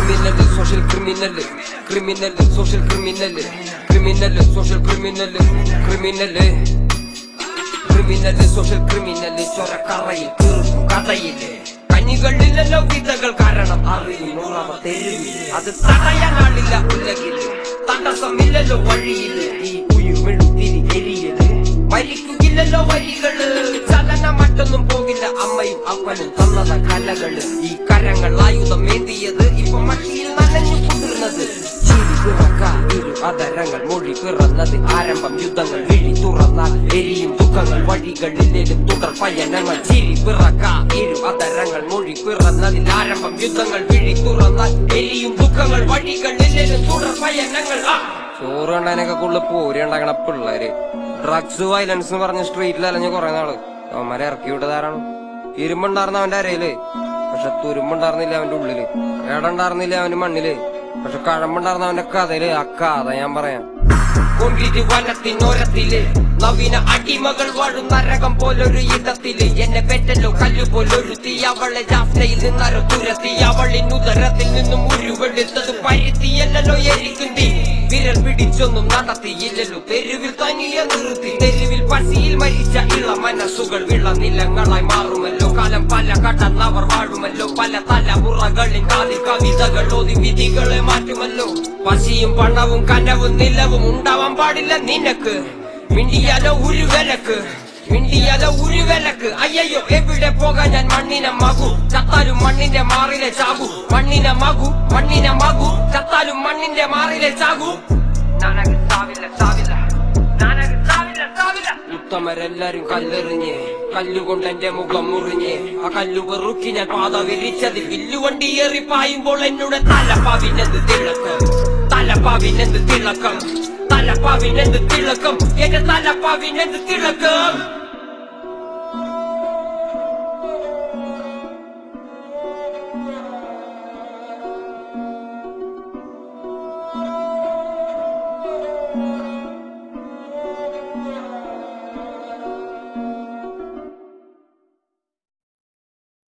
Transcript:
social criminal, social criminal, social criminal, social criminal, ചൊരക്കറയിൽ തീർക്കും കഥയില് കനികളില്ലല്ലോ വിധകൾ കാരണം അറിയുന്നവ തെരുവിൽ അത് തടയാനാളില്ല ഉലകില് തടസ്സമില്ലല്ലോ വഴിയില് ഈ ഉയിർമെഴുത്തിരി എരിയല് മരിക്കുകയില്ലല്ലോ വരികള് ചലന മറ്റൊന്നും പോകില്ല അമ്മയും അപ്പനും തന്നത കലകള് ഈ കരങ്ങൾ ആയുധം ഏന്തിയത് ഇപ്പൊ മഷിയിൽ നനഞ്ഞു കുതിർന്നത് ചിരി പിറക്കാതിരു അതരങ്ങൾ മൊഴി പിറന്നത് ആരംഭം യുദ്ധങ്ങൾ വിഴി തുറന്നാൽ എരിയും ദുഃഖങ്ങൾ വഴികളിലേലും തുടർ പയനങ്ങൾ ചിരി പിറക്കാതിരു അതരങ്ങൾ മൊഴി പിറന്നതിൽ ആരംഭം യുദ്ധങ്ങൾ വിഴി തുറന്നാൽ എരിയും ദുഃഖങ്ങൾ വഴികളിലേലും തുടർ പയനങ്ങൾ ചോറ് കണ്ടതിനൊക്കെ കൂടുതൽ പോരി ഉണ്ടാക്കണ പിള്ളേര് ഡ്രഗ്സ് വയലൻസ് എന്ന് പറഞ്ഞ സ്ട്രീറ്റിൽ അലഞ്ഞ് കുറെ നാള് അവന്മാരെ ഇറക്കി വിട്ടതാരാണ് ഇരുമ്പുണ്ടായിരുന്ന അവന്റെ അരയില് പക്ഷെ തുരുമ്പുണ്ടായിരുന്നില്ല അവന്റെ ഉള്ളില് ഏടുണ്ടായിരുന്നില്ല അവന്റെ മണ്ണില് പക്ഷെ കഴമ്പുണ്ടായിരുന്ന അവന്റെ കഥയില് ആ കഥ ഞാൻ പറയാം കൊണ്ടിട്ട് വനത്തിനോരത്തില് നവീന അടിമകൾ വാഴും നരകം പോലൊരു ഇടത്തില് എന്നെ പെറ്റല്ലോ കല്ലു പോലൊരു തീ അവളെ ജാഫ്നയിൽ നിന്നരോ തുരത്തി അവളിനുദരത്തിൽ നിന്നും ഉരുവെടുത്തത് പരുത്തിയല്ലോ എരിക്കും തീ വിരൽ പിടിച്ചൊന്നും നടത്തിയില്ലല്ലോ തെരുവിൽ തനിയെ നിർത്തി തെരുവിൽ പസിയിൽ മരിച്ച ഇള മനസ്സുകൾ വിളനിലങ്ങളായി മാറുമല്ലോ കാലം പല കടന്നവർ വാഴുമല്ലോ പല തലമുറകളിൽ കാതി കവിതകൾ ഓതി വിധികളെ മാറ്റുമല്ലോ പസിയും പണവും കനവും നിലവും ഉണ്ടാവാൻ പാടില്ല നിനക്ക് മിണ്ടിയാലോ ഒരു വിലക്ക് അയ്യോ എവിടെ പോകാൻ ഞാൻ മണ്ണിനെ മകു ചത്താലും മണ്ണിന്റെ മാറിലെ ചാകു മണ്ണിനെ മകു ചത്താലും മണ്ണിന്റെ മാറിലെ ചാകു ഉത്തമരെല്ലാരും കല്ലെറിഞ്ഞ് കല്ലുകൊണ്ട് എന്റെ മുഖം മുറിഞ്ഞ് ആ കല്ലു വെറുക്കി ഞാൻ പാത വിരിച്ചത് വില്ലുവണ്ടി ഏറി പായുമ്പോൾ എന്നോട് തലപ്പാവിനെന്ത് തിളക്കം എന്റെ തലപ്പാവിനെന്ത് തിളക്കം